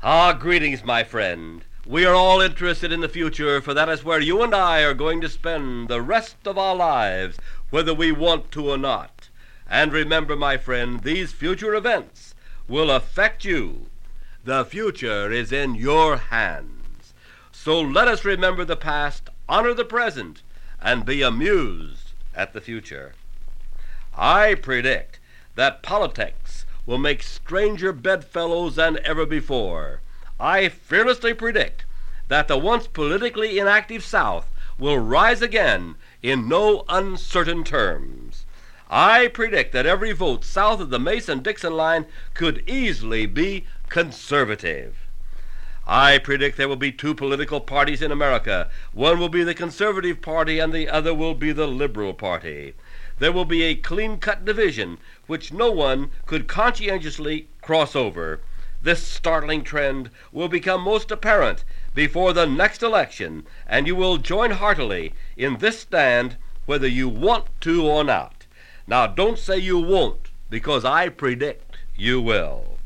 Greetings, my friend. We are all interested in the future, for that is where you and I are going to spend the rest of our lives, whether we want to or not. And remember, my friend, these future events will affect you. The future is in your hands. So let us remember the past, honor the present, and be amused at the future. I predict that politics will make stranger bedfellows than ever before. I fearlessly predict that the once politically inactive South will rise again in no uncertain terms. I predict that every vote south of the Mason-Dixon line could easily be conservative. I predict there will be two political parties in America. One will be the Conservative Party and the other will be the Liberal Party. There will be a clean-cut division which no one could conscientiously cross over. This startling trend will become most apparent before the next election, and you will join heartily in this stand whether you want to or not. Now, don't say you won't, because I predict you will.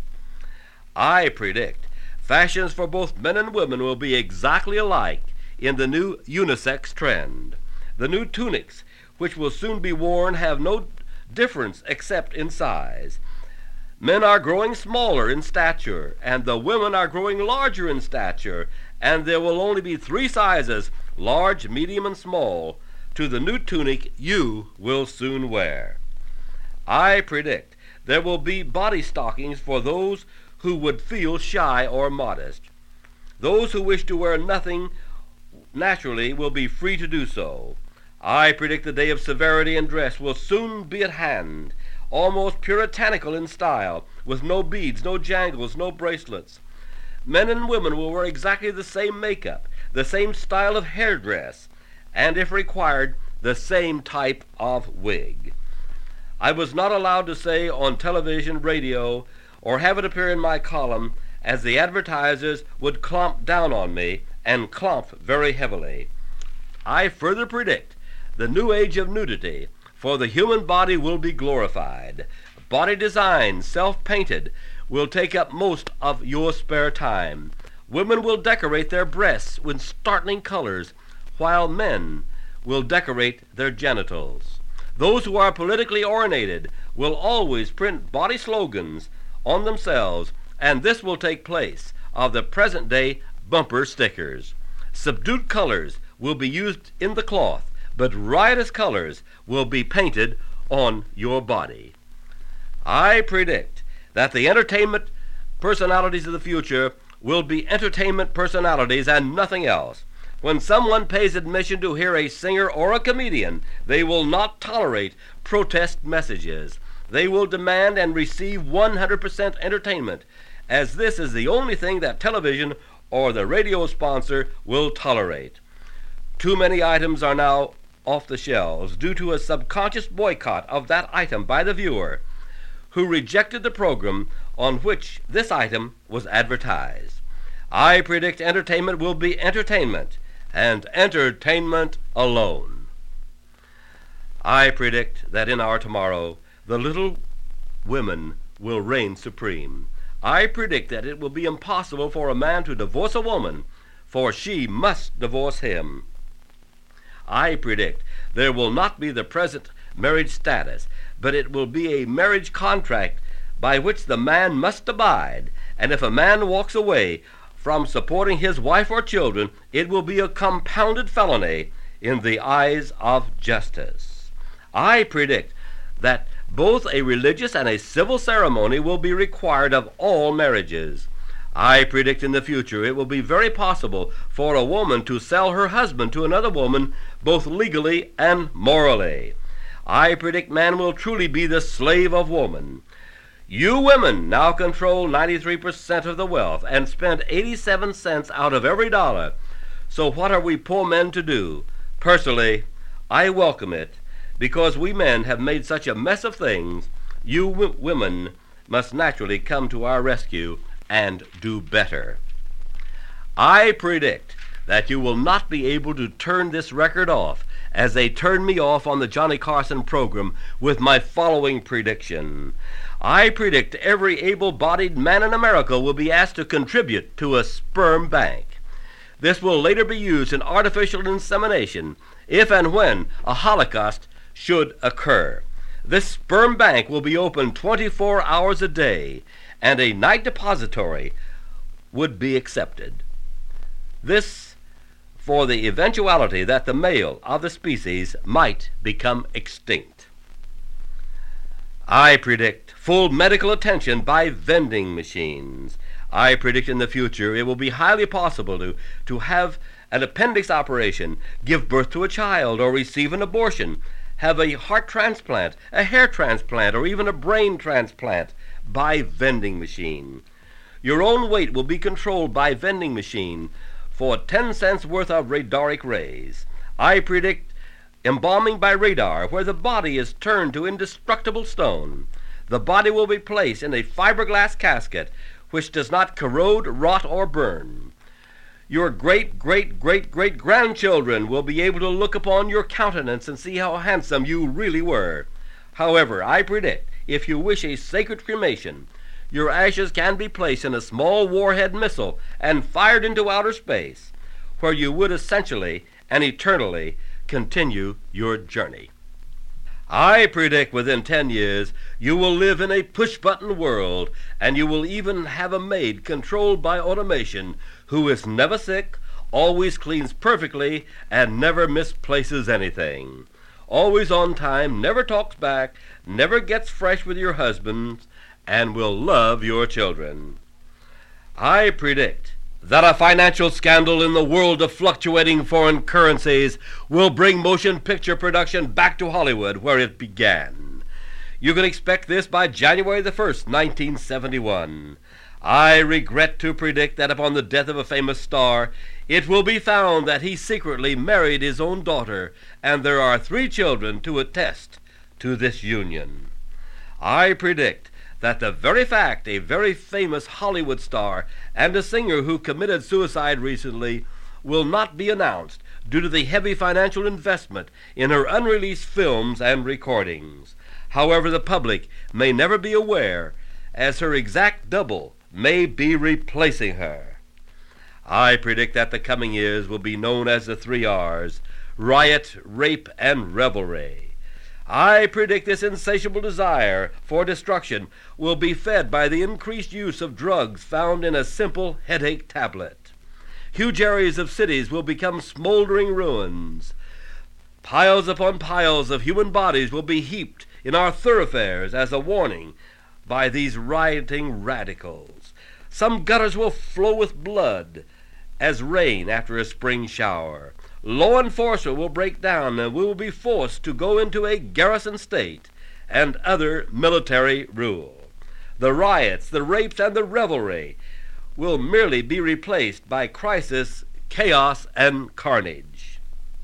I predict fashions for both men and women will be exactly alike in the new unisex trend. The new tunics, which will soon be worn, have no difference except in size. Men are growing smaller in stature, and the women are growing larger in stature, and there will only be three sizes, large, medium, and small, to the new tunic you will soon wear. I predict there will be body stockings for those who would feel shy or modest. Those who wish to wear nothing naturally will be free to do so. I predict the day of severity in dress will soon be at hand, almost puritanical in style, with no beads, no jangles, no bracelets. Men and women will wear exactly the same makeup, the same style of hairdress, and if required, the same type of wig. I was not allowed to say on television, radio, or have it appear in my column, as the advertisers would clomp down on me, and clomp very heavily. I further predict the new age of nudity, for the human body will be glorified. Body design, self-painted, will take up most of your spare time. Women will decorate their breasts with startling colors, while men will decorate their genitals. Those who are politically oriented will always print body slogans on themselves, and this will take place of the present-day bumper stickers. Subdued colors will be used in the cloth, but riotous colors will be painted on your body. I predict that the entertainment personalities of the future will be entertainment personalities and nothing else. When someone pays admission to hear a singer or a comedian, they will not tolerate protest messages. They will demand and receive 100% entertainment, as this is the only thing that television or the radio sponsor will tolerate. Too many items are now off the shelves due to a subconscious boycott of that item by the viewer, who rejected the program on which this item was advertised. I predict entertainment will be entertainment, and entertainment alone. I predict that in our tomorrow, the little women will reign supreme. I predict that it will be impossible for a man to divorce a woman, for she must divorce him. I predict there will not be the present marriage status, but it will be a marriage contract by which the man must abide, and if a man walks away from supporting his wife or children, it will be a compounded felony in the eyes of justice. I predict that both a religious and a civil ceremony will be required of all marriages. I predict in the future it will be very possible for a woman to sell her husband to another woman, both legally and morally. I predict man will truly be the slave of woman. You women now control 93% of the wealth and spend 87 cents out of every dollar. So what are we poor men to do? Personally, I welcome it, because we men have made such a mess of things. You women must naturally come to our rescue and do better. I predict that you will not be able to turn this record off as they turned me off on the Johnny Carson program with my following prediction. I predict every able-bodied man in America will be asked to contribute to a sperm bank. This will later be used in artificial insemination if and when a Holocaust should occur. This sperm bank will be open 24 hours a day, and a night depository would be accepted. This for the eventuality that the male of the species might become extinct. I predict full medical attention by vending machines. I predict in the future it will be highly possible to have an appendix operation, give birth to a child, or receive an abortion, have a heart transplant, a hair transplant, or even a brain transplant by vending machine. Your own weight will be controlled by vending machine for 10 cents worth of radaric rays. I predict embalming by radar, where the body is turned to indestructible stone. The body will be placed in a fiberglass casket which does not corrode, rot, or burn. Your great-great-great-great-grandchildren will be able to look upon your countenance and see how handsome you really were. However, I predict, if you wish a sacred cremation, your ashes can be placed in a small warhead missile and fired into outer space, where you would essentially and eternally continue your journey. I predict within 10 years you will live in a push-button world, and you will even have a maid controlled by automation who is never sick, always cleans perfectly, and never misplaces anything. Always on time, never talks back, never gets fresh with your husband, and will love your children. I predict that a financial scandal in the world of fluctuating foreign currencies will bring motion picture production back to Hollywood, where it began. You can expect this by January the 1st, 1971. I regret to predict that upon the death of a famous star, it will be found that he secretly married his own daughter, and there are 3 children to attest to this union. I predict that the very fact a very famous Hollywood star and a singer who committed suicide recently will not be announced due to the heavy financial investment in her unreleased films and recordings. However, the public may never be aware, as her exact double may be replacing her. I predict that the coming years will be known as the 3 R's: riot, rape, and revelry. I predict this insatiable desire for destruction will be fed by the increased use of drugs found in a simple headache tablet. Huge areas of cities will become smoldering ruins. Piles upon piles of human bodies will be heaped in our thoroughfares as a warning by these rioting radicals. Some gutters will flow with blood as rain after a spring shower. Law enforcement will break down, and we will be forced to go into a garrison state and other military rule. The riots, the rapes, and the revelry will merely be replaced by crisis, chaos, and carnage.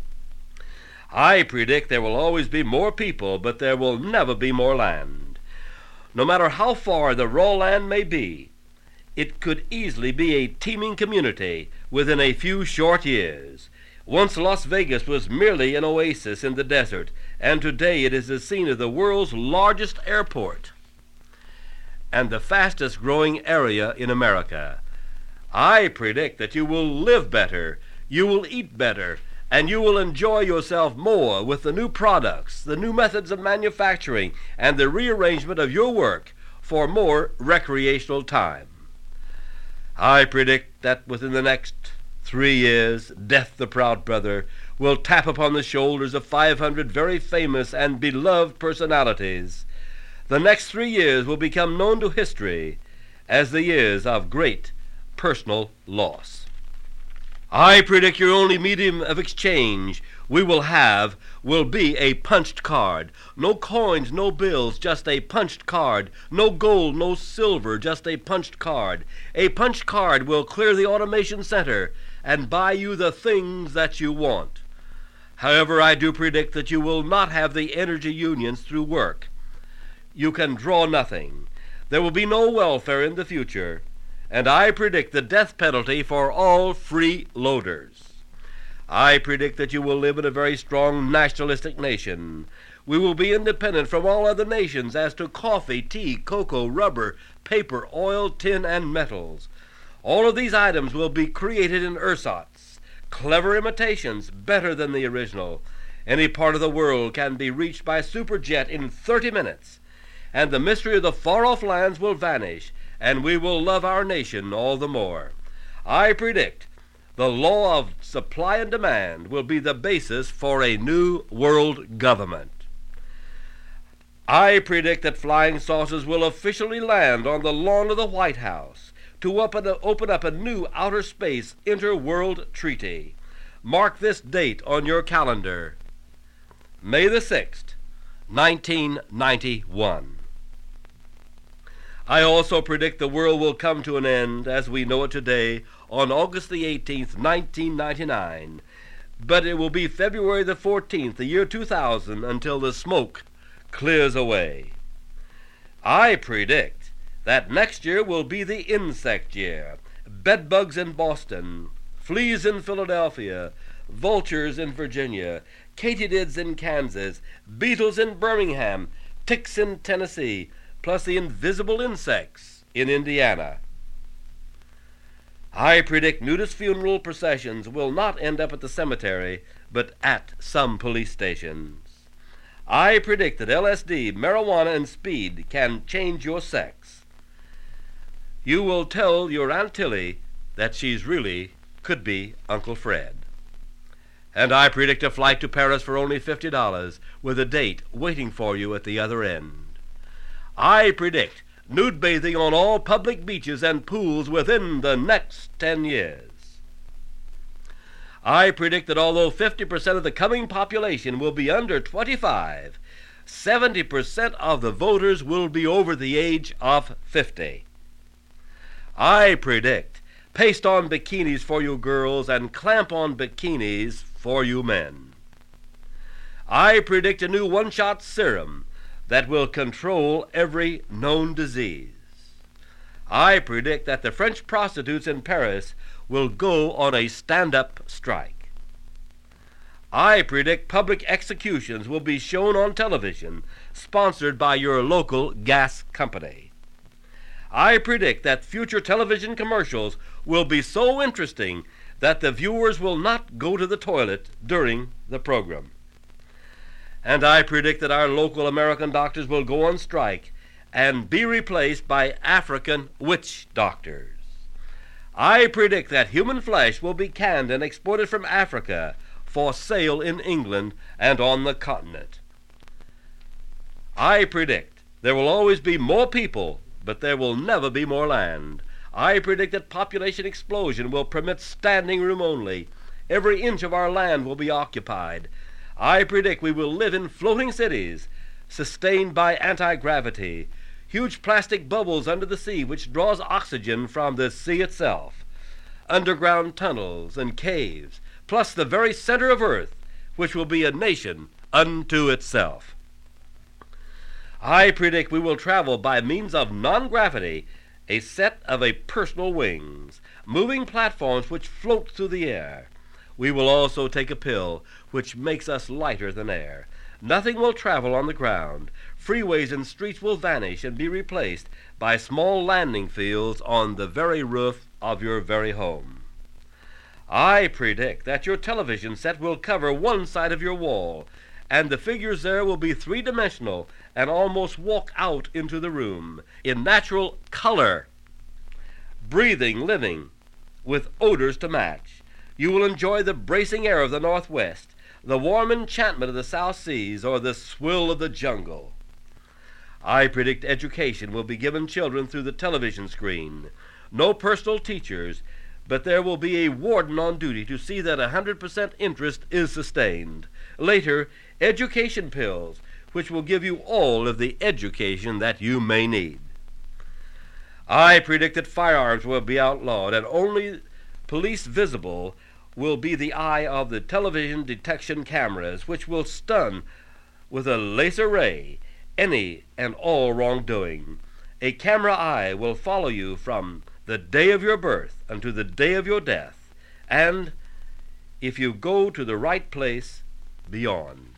I predict there will always be more people, but there will never be more land. No matter how far the raw land may be, it could easily be a teeming community within a few short years. Once Las Vegas was merely an oasis in the desert, and today it is the scene of the world's largest airport and the fastest growing area in America. I predict that you will live better, you will eat better, and you will enjoy yourself more with the new products, the new methods of manufacturing, and the rearrangement of your work for more recreational time. I predict that within the next 3 years, Death the Proud Brother will tap upon the shoulders of 500 very famous and beloved personalities. The next 3 years will become known to history as the years of great personal loss. I predict your only medium of exchange will be a punched card. No coins, no bills, just a punched card. No gold, no silver, just a punched card. A punched card will clear the automation center and buy you the things that you want. However, I do predict that you will not have the energy unions through work. You can draw nothing. There will be no welfare in the future, and I predict the death penalty for all freeloaders. I predict that you will live in a very strong nationalistic nation. We will be independent from all other nations as to coffee, tea, cocoa, rubber, paper, oil, tin, and metals. All of these items will be created in ersatz, clever imitations, better than the original. Any part of the world can be reached by superjet in 30 minutes, and the mystery of the far-off lands will vanish, and we will love our nation all the more. I predict the law of supply and demand will be the basis for a new world government. I predict that flying saucers will officially land on the lawn of the White House to open up a new outer space inter-world treaty. Mark this date on your calendar, May the 6th, 1991. I also predict the world will come to an end as we know it today on August the 18th, 1999, but it will be February the 14th, the year 2000, until the smoke clears away. I predict that next year will be the insect year. Bedbugs in Boston, fleas in Philadelphia, vultures in Virginia, katydids in Kansas, beetles in Birmingham, ticks in Tennessee, plus the invisible insects in Indiana. I predict nudist funeral processions will not end up at the cemetery, but at some police stations. I predict that LSD, marijuana, and speed can change your sex. You will tell your Aunt Tilly that she's really could be Uncle Fred. And I predict a flight to Paris for only $50 with a date waiting for you at the other end. I predict nude bathing on all public beaches and pools within the next 10 years. I predict that although 50% of the coming population will be under 25, 70% of the voters will be over the age of 50. I predict paste-on bikinis for you girls and clamp-on bikinis for you men. I predict a new one-shot serum that will control every known disease. I predict that the French prostitutes in Paris will go on a stand-up strike. I predict public executions will be shown on television, sponsored by your local gas company. I predict that future television commercials will be so interesting that the viewers will not go to the toilet during the program. And I predict that our local American doctors will go on strike and be replaced by African witch doctors. I predict that human flesh will be canned and exported from Africa for sale in England and on the continent. I predict there will always be more people, but there will never be more land. I predict that population explosion will permit standing room only. Every inch of our land will be occupied. I predict we will live in floating cities, sustained by anti-gravity, huge plastic bubbles under the sea which draws oxygen from the sea itself, underground tunnels and caves, plus the very center of Earth, which will be a nation unto itself. I predict we will travel by means of non-gravity, a set of personal wings, moving platforms which float through the air. We will also take a pill which makes us lighter than air. Nothing will travel on the ground. Freeways and streets will vanish and be replaced by small landing fields on the very roof of your very home. I predict that your television set will cover one side of your wall, and the figures there will be three-dimensional and almost walk out into the room in natural color, breathing, living, with odors to match. You will enjoy the bracing air of the Northwest, the warm enchantment of the South Seas, or the swill of the jungle. I predict education will be given children through the television screen. No personal teachers, but there will be a warden on duty to see that 100% interest is sustained. Later, education pills, which will give you all of the education that you may need. I predict that firearms will be outlawed, and only police visible will be the eye of the television detection cameras, which will stun with a laser ray any and all wrongdoing. A camera eye will follow you from the day of your birth unto the day of your death, and if you go to the right place beyond.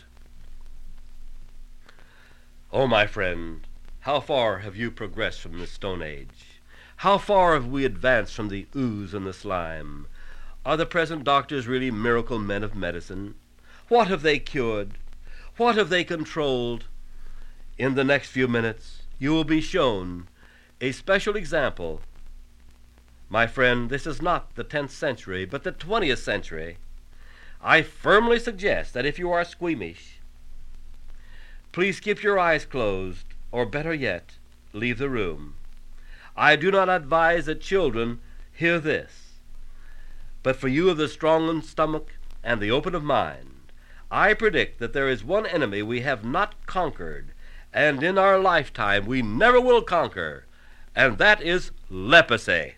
Oh, my friend, how far have you progressed from the Stone Age? How far have we advanced from the ooze and the slime? Are the present doctors really miracle men of medicine? What have they cured? What have they controlled? In the next few minutes, you will be shown a special example. My friend, this is not the 10th century, but the 20th century. I firmly suggest that if you are squeamish, please keep your eyes closed, or better yet, leave the room. I do not advise that children hear this. But for you of the strong stomach and the open of mind, I predict that there is one enemy we have not conquered, and in our lifetime we never will conquer, and that is leprosy.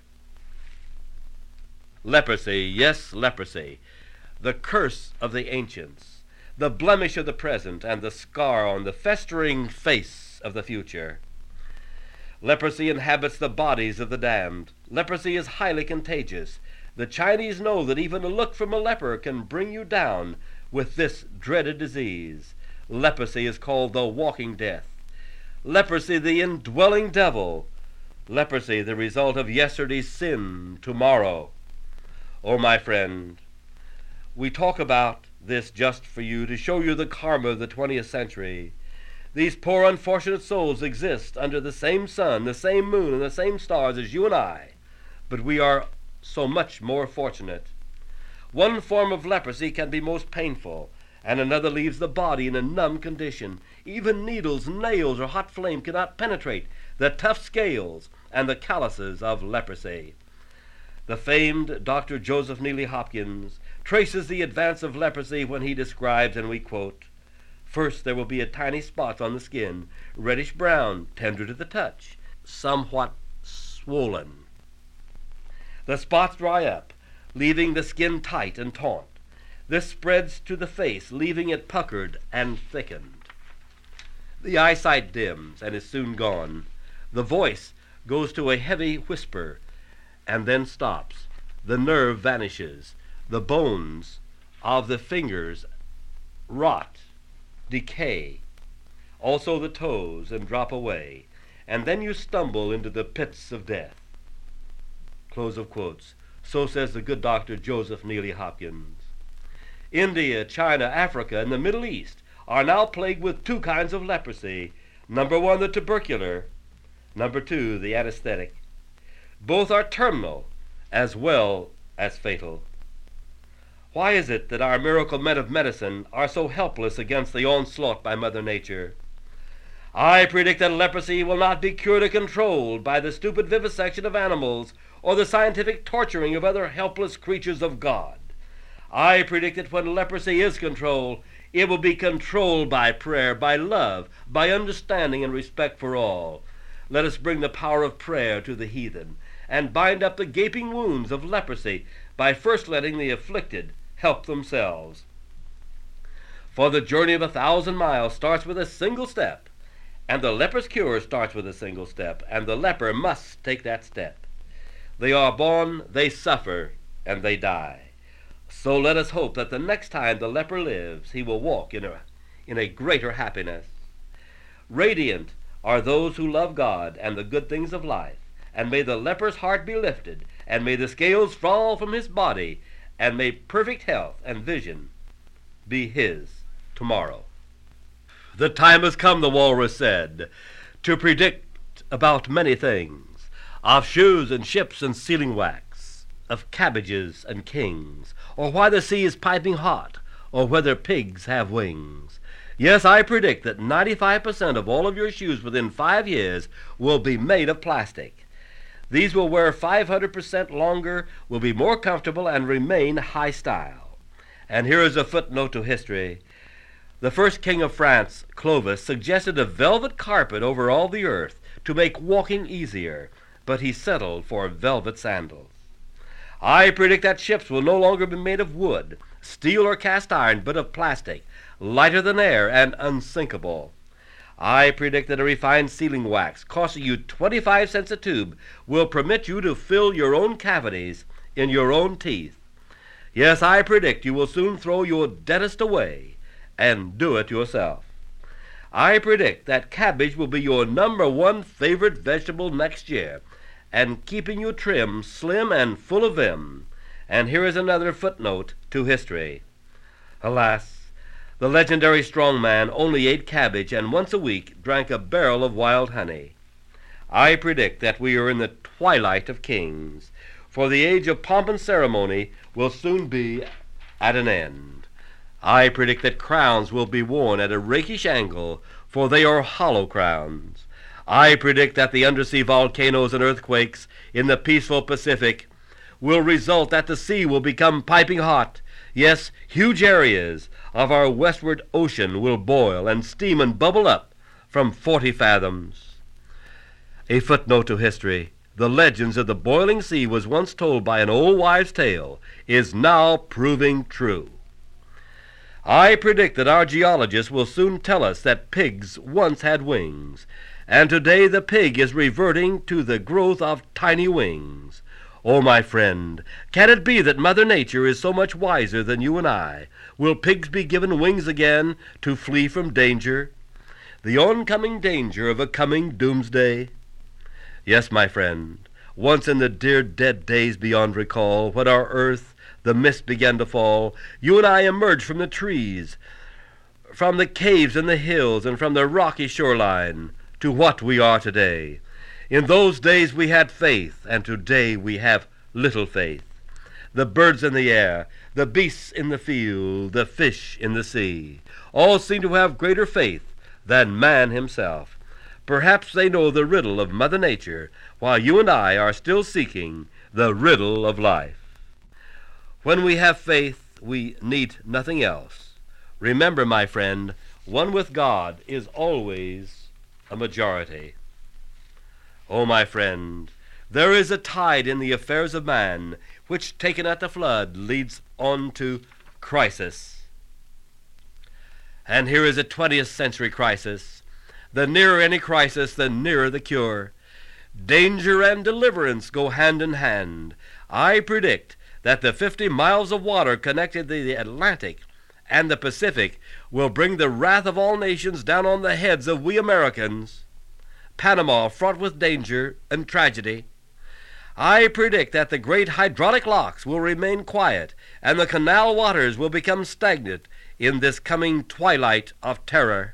Leprosy, yes, leprosy, the curse of the ancients, the blemish of the present, and the scar on the festering face of the future. Leprosy inhabits the bodies of the damned. Leprosy is highly contagious. The Chinese know that even a look from a leper can bring you down with this dreaded disease. Leprosy is called the walking death. Leprosy, the indwelling devil. Leprosy, the result of yesterday's sin tomorrow. Oh, my friend, we talk about this just for you, to show you the karma of the 20th century. These poor unfortunate souls exist under the same sun, the same moon, and the same stars as you and I, but we are so much more fortunate. One form of leprosy can be most painful, and another leaves the body in a numb condition. Even needles, nails, or hot flame cannot penetrate the tough scales and the calluses of leprosy. The famed Dr. Joseph Neely Hopkins traces the advance of leprosy when he describes, and we quote, "First there will be a tiny spot on the skin, reddish-brown, tender to the touch, somewhat swollen. The spots dry up, leaving the skin tight and taut. This spreads to the face, leaving it puckered and thickened. The eyesight dims and is soon gone. The voice goes to a heavy whisper and then stops. The nerve vanishes. The bones of the fingers rot, decay, also the toes, and drop away, and then you stumble into the pits of death." Close of quotes. So says the good Dr. Joseph Neely Hopkins. India, China, Africa, and the Middle East are now plagued with two kinds of leprosy. Number one, the tubercular. Number two, the anesthetic. Both are terminal as well as fatal. Why is it that our miracle men of medicine are so helpless against the onslaught by Mother Nature? I predict that leprosy will not be cured or controlled by the stupid vivisection of animals or the scientific torturing of other helpless creatures of God. I predict that when leprosy is controlled, it will be controlled by prayer, by love, by understanding and respect for all. Let us bring the power of prayer to the heathen and bind up the gaping wounds of leprosy by first letting the afflicted help themselves. For the journey of 1,000 miles starts with a single step, and the leper's cure starts with a single step, and the leper must take that step. They are born, they suffer, and they die. So let us hope that the next time the leper lives, he will walk in a greater happiness. Radiant are those who love God and the good things of life, and may the leper's heart be lifted, and may the scales fall from his body, and may perfect health and vision be his tomorrow. The time has come, the walrus said, to predict about many things, of shoes and ships and sealing wax, of cabbages and kings, or why the sea is piping hot, or whether pigs have wings. Yes, I predict that 95% of all of your shoes within 5 years will be made of plastic. These will wear 500% longer, will be more comfortable, and remain high style. And here is a footnote to history. The first king of France, Clovis, suggested a velvet carpet over all the earth to make walking easier, but he settled for velvet sandals. I predict that ships will no longer be made of wood, steel, or cast iron, but of plastic, lighter than air and unsinkable. I predict that a refined sealing wax, costing you 25 cents a tube, will permit you to fill your own cavities in your own teeth. Yes, I predict you will soon throw your dentist away and do it yourself. I predict that cabbage will be your number one favorite vegetable next year, and keeping you trim, slim, and full of vim. And here is another footnote to history. Alas, the legendary strongman only ate cabbage and once a week drank a barrel of wild honey. I predict that we are in the twilight of kings, for the age of pomp and ceremony will soon be at an end. I predict that crowns will be worn at a rakish angle, for they are hollow crowns. I predict that the undersea volcanoes and earthquakes in the peaceful Pacific will result that the sea will become piping hot. Yes, huge areas of our westward ocean will boil and steam and bubble up from 40 fathoms. A footnote to history. The legends of the boiling sea was once told by an old wives' tale, is now proving true. I predict that our geologists will soon tell us that pigs once had wings, and today the pig is reverting to the growth of tiny wings. Oh, my friend, can it be that Mother Nature is so much wiser than you and I? Will pigs be given wings again to flee from danger? The oncoming danger of a coming doomsday? Yes, my friend, once in the dear dead days beyond recall, when our earth, the mist began to fall, you and I emerged from the trees, from the caves in the hills, and from the rocky shoreline, to what we are today. In those days we had faith, and today we have little faith. The birds in the air, the beasts in the field, the fish in the sea, all seem to have greater faith than man himself. Perhaps they know the riddle of Mother Nature, while you and I are still seeking the riddle of life. When we have faith, we need nothing else. Remember, my friend, one with God is always a majority. Oh, my friend, there is a tide in the affairs of man, which, taken at the flood, leads on to crisis. And here is a 20th century crisis. The nearer any crisis, the nearer the cure. Danger and deliverance go hand in hand. I predict that the 50 miles of water connecting the Atlantic and the Pacific will bring the wrath of all nations down on the heads of we Americans. Panama fraught with danger and tragedy. I predict that the great hydraulic locks will remain quiet, and the canal waters will become stagnant in this coming twilight of terror.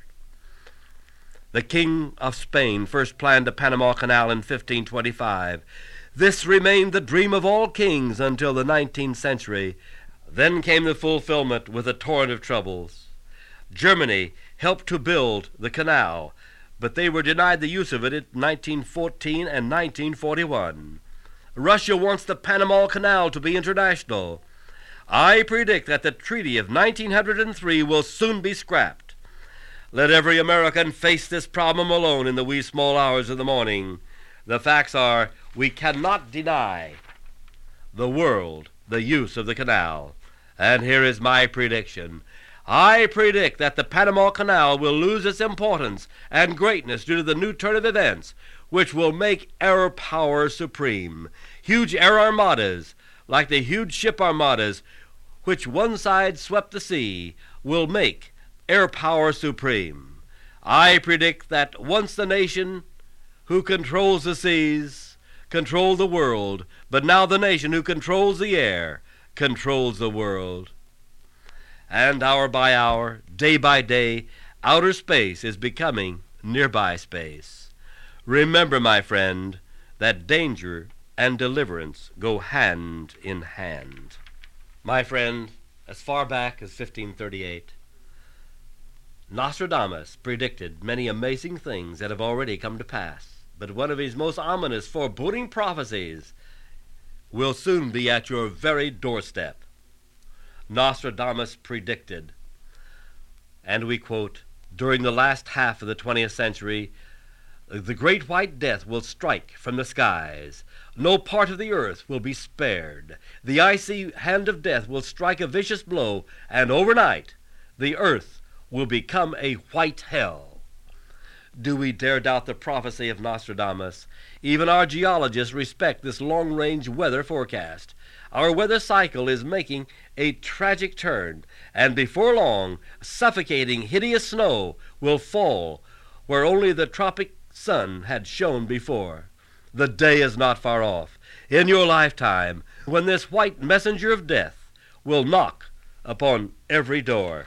The King of Spain first planned the Panama Canal in 1525. This remained the dream of all kings until the 19th century. Then came the fulfillment with a torrent of troubles. Germany helped to build the canal, but they were denied the use of it in 1914 and 1941. Russia wants the Panama Canal to be international. I predict that the Treaty of 1903 will soon be scrapped. Let every American face this problem alone in the wee small hours of the morning. The facts are, we cannot deny the world the use of the canal. And here is my prediction. I predict that the Panama Canal will lose its importance and greatness due to the new turn of events, which will make air power supreme. Huge air armadas, like the huge ship armadas, which one side swept the sea, will make air power supreme. I predict that once the nation who controls the seas controlled the world, but now the nation who controls the air controls the world. And hour by hour, day by day, outer space is becoming nearby space. Remember, my friend, that danger and deliverance go hand in hand. My friend, as far back as 1538, Nostradamus predicted many amazing things that have already come to pass, but one of his most ominous foreboding prophecies will soon be at your very doorstep. Nostradamus predicted, and we quote, during the last half of the 20th century, the great white death will strike from the skies. No part of the earth will be spared. The icy hand of death will strike a vicious blow, and overnight the earth will become a white hell. do we dare doubt the prophecy of Nostradamus. Even our geologists respect this long-range weather forecast. Our weather cycle is making a tragic turn, and before long, suffocating, hideous snow will fall where only the tropic sun had shone before. The day is not far off, in your lifetime, when this white messenger of death will knock upon every door.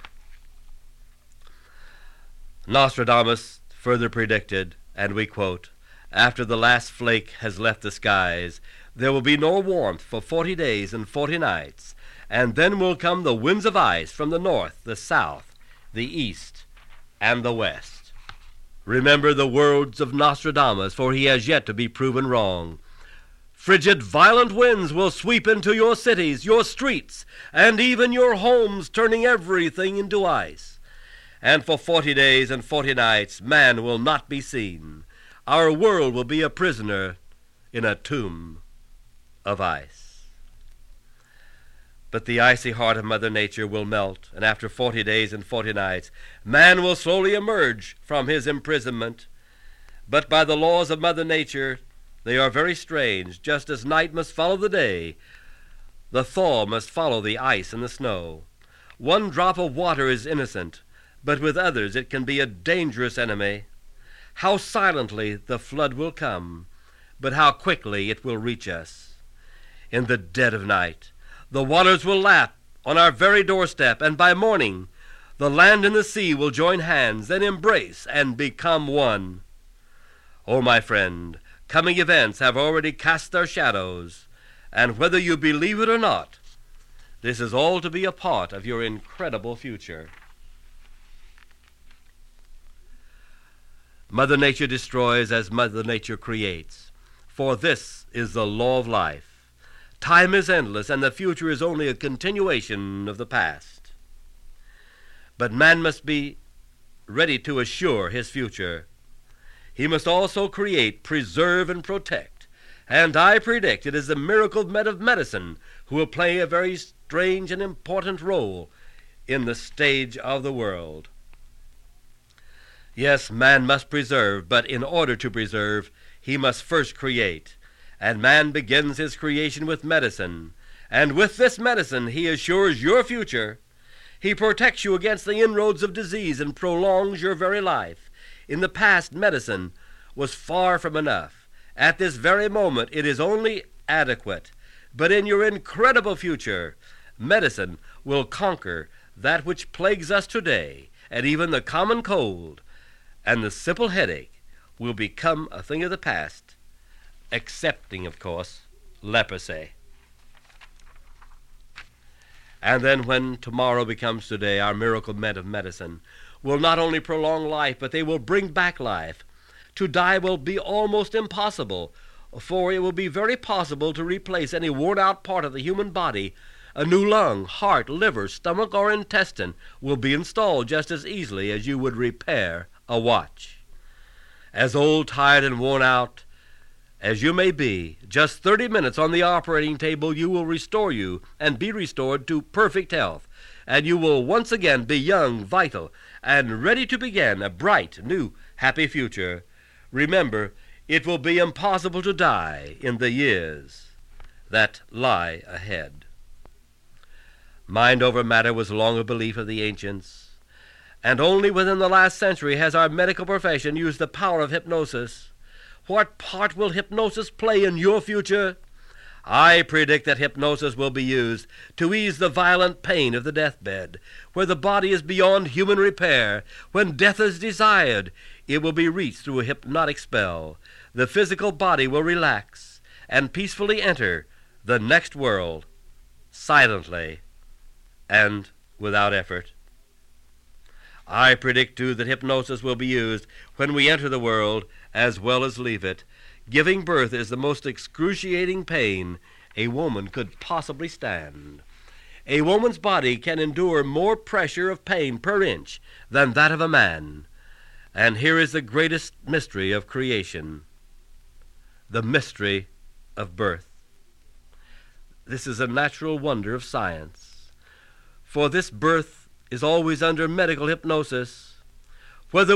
Nostradamus further predicted, and we quote, "After the last flake has left the skies, there will be no warmth for 40 days and 40 nights, and then will come the winds of ice from the north, the south, the east, and the west." Remember the words of Nostradamus, for he has yet to be proven wrong. Frigid, violent winds will sweep into your cities, your streets, and even your homes, turning everything into ice. And for 40 days and 40 nights man will not be seen. Our world will be a prisoner in a tomb of ice. But the icy heart of Mother Nature will melt, and after 40 days and 40 nights, man will slowly emerge from his imprisonment. But by the laws of Mother Nature, they are very strange. Just as night must follow the day, the thaw must follow the ice and the snow. One drop of water is innocent, but with others it can be a dangerous enemy. How silently the flood will come, but how quickly it will reach us. In the dead of night, the waters will lap on our very doorstep, and by morning the land and the sea will join hands, then embrace and become one. Oh, my friend, coming events have already cast their shadows, and whether you believe it or not, this is all to be a part of your incredible future. Mother Nature destroys as Mother Nature creates, for this is the law of life. Time is endless, and the future is only a continuation of the past. But man must be ready to assure his future. He must also create, preserve, and protect. And I predict it is the miracle men of medicine who will play a very strange and important role in the stage of the world. Yes, man must preserve, but in order to preserve, he must first create. And man begins his creation with medicine. And with this medicine, he assures your future. He protects you against the inroads of disease and prolongs your very life. In the past, medicine was far from enough. At this very moment, it is only adequate. But in your incredible future, medicine will conquer that which plagues us today, and even the common cold, and the simple headache will become a thing of the past, excepting, of course, leprosy. And then when tomorrow becomes today, our miracle men of medicine will not only prolong life, but they will bring back life. To die will be almost impossible, for it will be very possible to replace any worn-out part of the human body. A new lung, heart, liver, stomach, or intestine will be installed just as easily as you would repair a watch. As old, tired, and worn out as you may be, just 30 minutes on the operating table will restore you and be restored to perfect health, and you will once again be young, vital, and ready to begin a bright, new, happy future. Remember, it will be impossible to die in the years that lie ahead. Mind over matter was long a belief of the ancients, and only within the last century has our medical profession used the power of hypnosis. What part will hypnosis play in your future? I predict that hypnosis will be used to ease the violent pain of the deathbed, where the body is beyond human repair. When death is desired, it will be reached through a hypnotic spell. The physical body will relax and peacefully enter the next world, silently and without effort. I predict, too, that hypnosis will be used when we enter the world as well as leave it. Giving birth is the most excruciating pain a woman could possibly stand. A woman's body can endure more pressure of pain per inch than that of a man. And here is the greatest mystery of creation, the mystery of birth. This is a natural wonder of science, for this birth is always under medical hypnosis. Whether we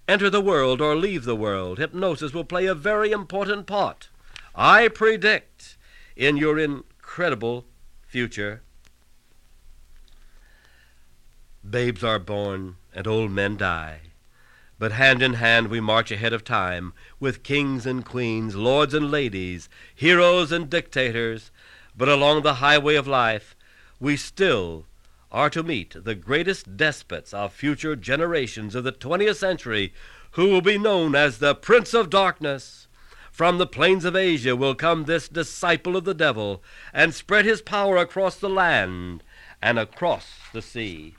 enter the world or leave the world, hypnosis will play a very important part, I predict, in your incredible future. Babes are born and old men die, but hand in hand we march ahead of time with kings and queens, lords and ladies, heroes and dictators. But along the highway of life we still are to meet the greatest despots of future generations of the 20th century, who will be known as the Prince of Darkness. From the plains of Asia will come this disciple of the devil and spread his power across the land and across the sea.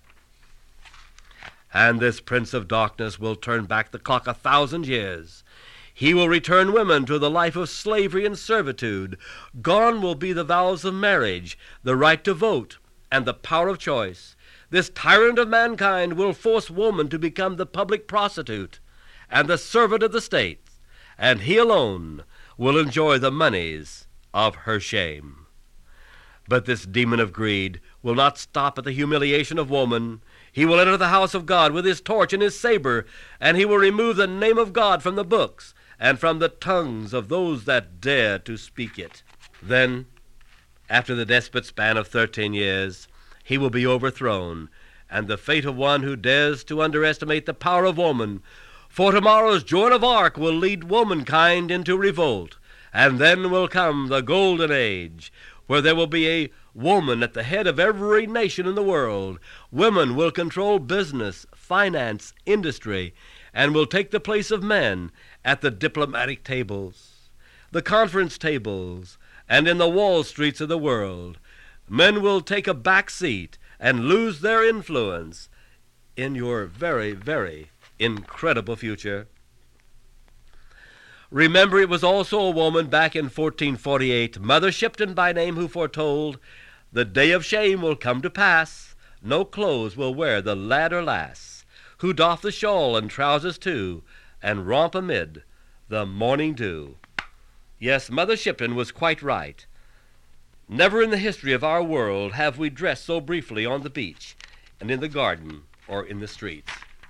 And this Prince of Darkness will turn back the clock 1,000 years. He will return women to the life of slavery and servitude. Gone will be the vows of marriage, the right to vote, and the power of choice. This tyrant of mankind will force woman to become the public prostitute and the servant of the state, and he alone will enjoy the moneys of her shame. But this demon of greed will not stop at the humiliation of woman. He will enter the house of God with his torch and his saber, and he will remove the name of God from the books and from the tongues of those that dare to speak it. Then, after the despot span of 13 years, he will be overthrown, and the fate of one who dares to underestimate the power of woman. For tomorrow's Joan of Arc will lead womankind into revolt, and then will come the golden age, where there will be a woman at the head of every nation in the world. Women will control business, finance, industry, and will take the place of men at the diplomatic tables, the conference tables, and in the Wall Streets of the world. Men will take a back seat and lose their influence in your very, very incredible future. Remember, it was also a woman back in 1448, Mother Shipton by name, who foretold, "The day of shame will come to pass. No clothes will wear the lad or lass, who doff the shawl and trousers too, and romp amid the morning dew." Yes, Mother Shipton was quite right. Never in the history of our world have we dressed so briefly on the beach and in the garden or in the streets.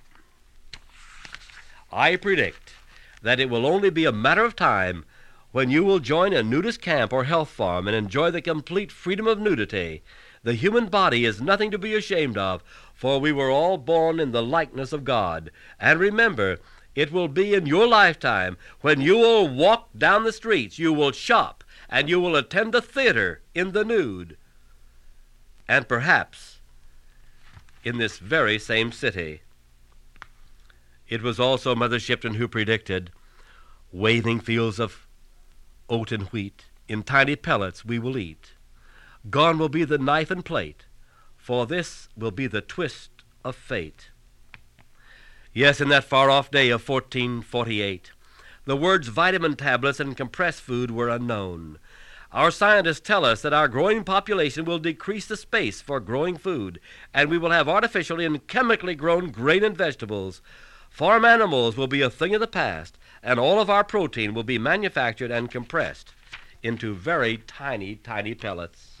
I predict that it will only be a matter of time when you will join a nudist camp or health farm and enjoy the complete freedom of nudity. The human body is nothing to be ashamed of, for we were all born in the likeness of God. And remember, it will be in your lifetime when you will walk down the streets, you will shop, and you will attend a theater in the nude. And perhaps in this very same city. It was also Mother Shipton who predicted, "Waving fields of oat and wheat, in tiny pellets we will eat. Gone will be the knife and plate, for this will be the twist of fate." Yes, in that far-off day of 1448, the words vitamin tablets and compressed food were unknown. Our scientists tell us that our growing population will decrease the space for growing food, and we will have artificially and chemically grown grain and vegetables. Farm animals will be a thing of the past, and all of our protein will be manufactured and compressed into very tiny, tiny pellets.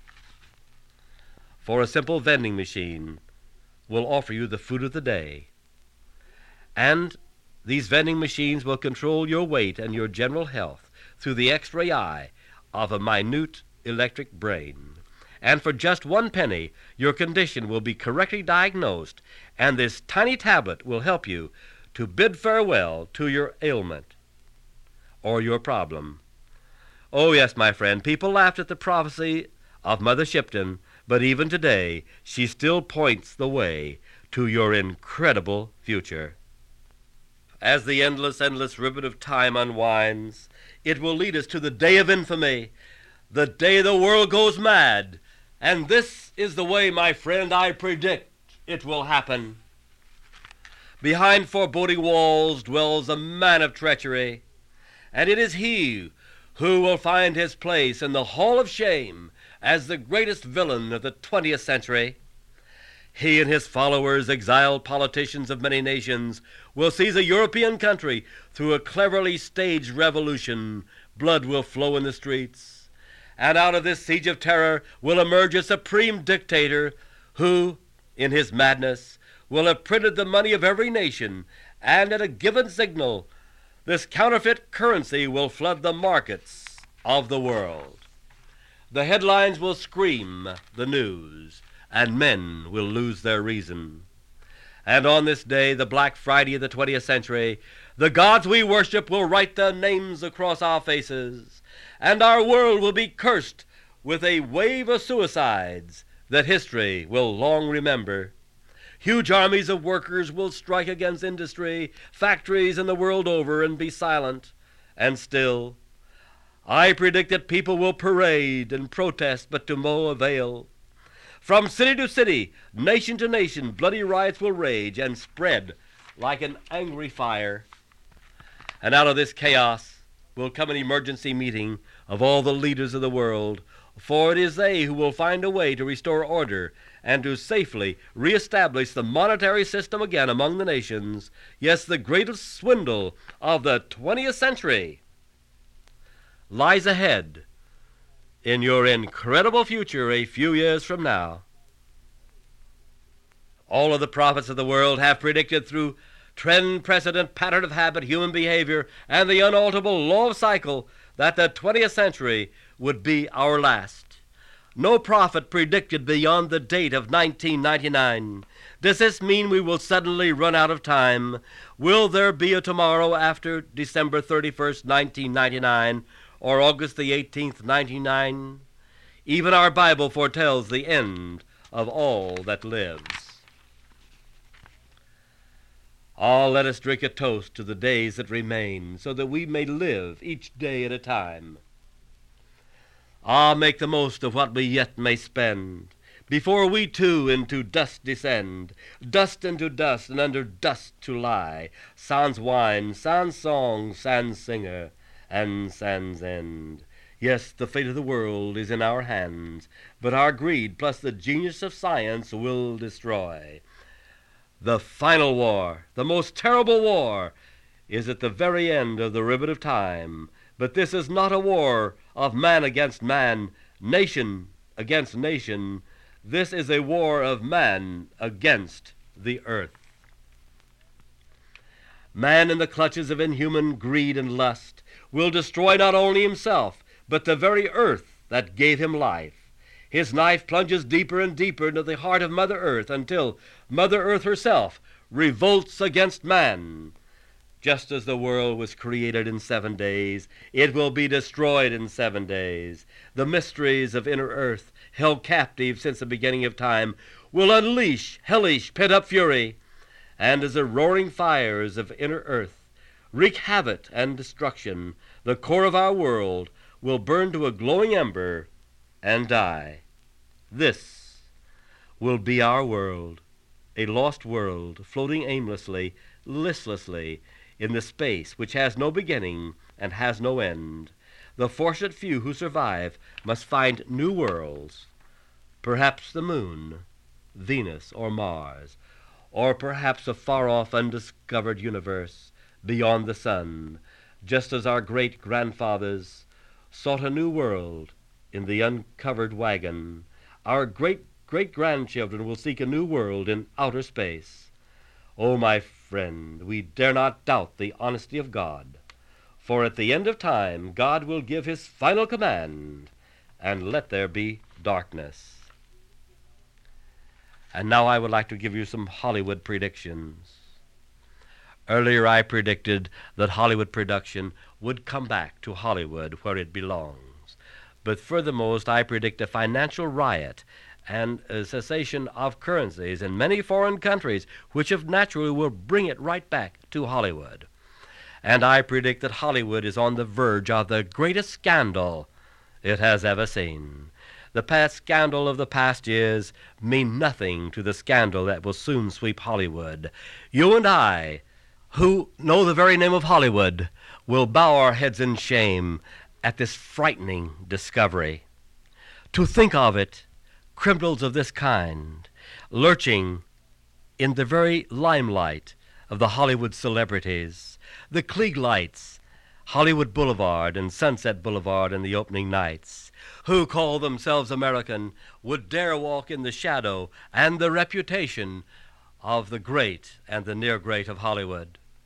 For a simple vending machine will offer you the food of the day, and these vending machines will control your weight and your general health through the X-ray eye of a minute electric brain. And for just 1 penny, your condition will be correctly diagnosed, and this tiny tablet will help you to bid farewell to your ailment or your problem. Oh yes, my friend, people laughed at the prophecy of Mother Shipton, but even today she still points the way to your incredible future. As the endless ribbon of time unwinds, it will lead us to the day of infamy, the day the world goes mad. And this is the way, my friend, I predict it will happen. Behind foreboding walls dwells a man of treachery, and it is he who will find his place in the hall of shame as the greatest villain of the 20th century. He and his followers, exiled politicians of many nations, will seize a European country through a cleverly staged revolution. Blood will flow in the streets, and out of this siege of terror will emerge a supreme dictator who, in his madness, will have printed the money of every nation and at a given signal, this counterfeit currency will flood the markets of the world. The headlines will scream the news, and men will lose their reason. And on this day, the Black Friday of the 20th century, the gods we worship will write their names across our faces, and our world will be cursed with a wave of suicides that history will long remember. Huge armies of workers will strike against industry, factories, and the world over, and be silent. And still, I predict that people will parade and protest, but to no avail. From city to city, nation to nation, bloody riots will rage and spread like an angry fire. And out of this chaos will come an emergency meeting of all the leaders of the world, for it is they who will find a way to restore order and to safely reestablish the monetary system again among the nations. Yes, the greatest swindle of the 20th century lies ahead in your incredible future a few years from now. All of the prophets of the world have predicted through trend, precedent, pattern of habit, human behavior, and the unalterable law of cycle that the 20th century would be our last. No prophet predicted beyond the date of 1999. Does this mean we will suddenly run out of time? Will there be a tomorrow after December 31st, 1999, or August the 18th, 1999? Even our Bible foretells the end of all that lives. Ah, let us drink a toast to the days that remain, so that we may live each day at a time. Ah, make the most of what we yet may spend, before we too into dust descend, dust into dust, and under dust to lie, sans wine, sans song, sans singer, and sans end. Yes, the fate of the world is in our hands, but our greed plus the genius of science will destroy. The final war, the most terrible war, is at the very end of the ribbon of time. But this is not a war of man against man, nation against nation. This is a war of man against the earth. Man, in the clutches of inhuman greed and lust, will destroy not only himself, but the very earth that gave him life. His knife plunges deeper and deeper into the heart of Mother Earth until Mother Earth herself revolts against man. Just as the world was created in 7 days, it will be destroyed in 7 days. The mysteries of inner earth, held captive since the beginning of time, will unleash hellish pent-up fury, and as the roaring fires of inner earth wreak havoc and destruction, the core of our world will burn to a glowing ember and die. This will be our world, a lost world floating aimlessly, listlessly, in the space which has no beginning and has no end. The fortunate few who survive must find new worlds, perhaps the moon, Venus, or Mars, or perhaps a far-off undiscovered universe beyond the sun, just as our great-grandfathers sought a new world in the uncovered wagon. Our great-great-grandchildren will seek a new world in outer space. Oh, my friend, we dare not doubt the honesty of God, for at the end of time God will give his final command, and let there be darkness. And now I would like to give you some Hollywood predictions. Earlier I predicted that Hollywood production would come back to Hollywood where it belongs. But furthermost, I predict a financial riot and a cessation of currencies in many foreign countries, which of naturally will bring it right back to Hollywood. And I predict that Hollywood is on the verge of the greatest scandal it has ever seen. The past scandal of the past years mean nothing to the scandal that will soon sweep Hollywood. You and I, who know the very name of Hollywood, will bow our heads in shame at this frightening discovery. To think of it, criminals of this kind, lurching in the very limelight of the Hollywood celebrities, the Klieg lights, Hollywood Boulevard and Sunset Boulevard in the opening nights, who call themselves American, would dare walk in the shadow and the reputation of the great and the near great of Hollywood.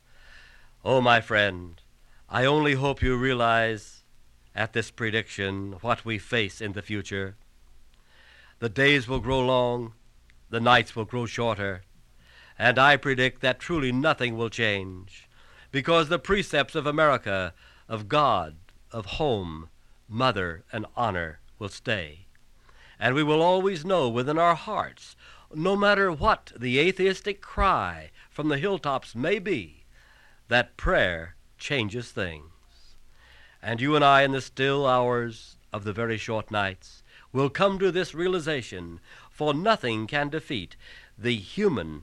Oh, my friend, I only hope you realize at this prediction what we face in the future. The days will grow long, the nights will grow shorter, and I predict that truly nothing will change, because the precepts of America, of God, of home, mother, and honor will stay. And we will always know within our hearts, no matter what the atheistic cry from the hilltops may be, that prayer changes things. And you and I, in the still hours of the very short nights, will come to this realization, for nothing can defeat the human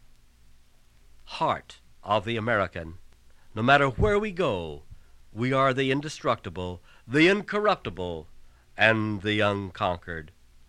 heart of the American. No matter where we go, we are the indestructible, the incorruptible, and the unconquered.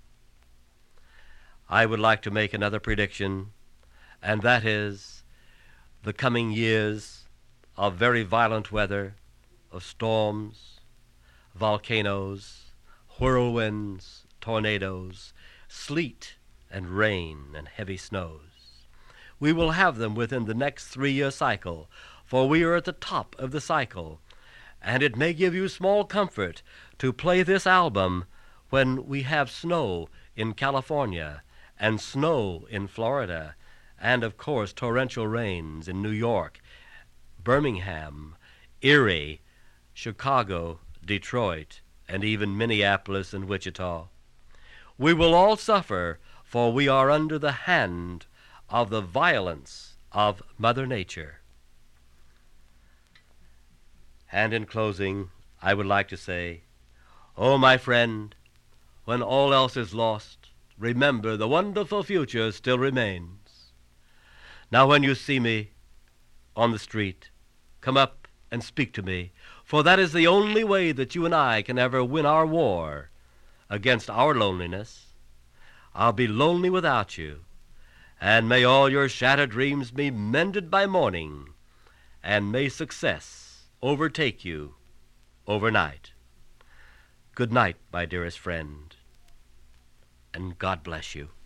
I would like to make another prediction, and that is the coming years of very violent weather, of storms, volcanoes, whirlwinds, tornadoes, sleet and rain and heavy snows. We will have them within the next 3-year cycle, for we are at the top of the cycle, and it may give you small comfort to play this album when we have snow in California and snow in Florida, and of course torrential rains in New York, Birmingham, Erie, Chicago, Detroit, and even Minneapolis and Wichita. We will all suffer, for we are under the hand of the violence of Mother Nature. And in closing, I would like to say, oh, my friend, when all else is lost, remember the wonderful future still remains. Now when you see me on the street, come up and speak to me, for that is the only way that you and I can ever win our war against our loneliness. I'll be lonely without you, and may all your shattered dreams be mended by morning, and may success overtake you overnight. Good night, my dearest friend, and God bless you.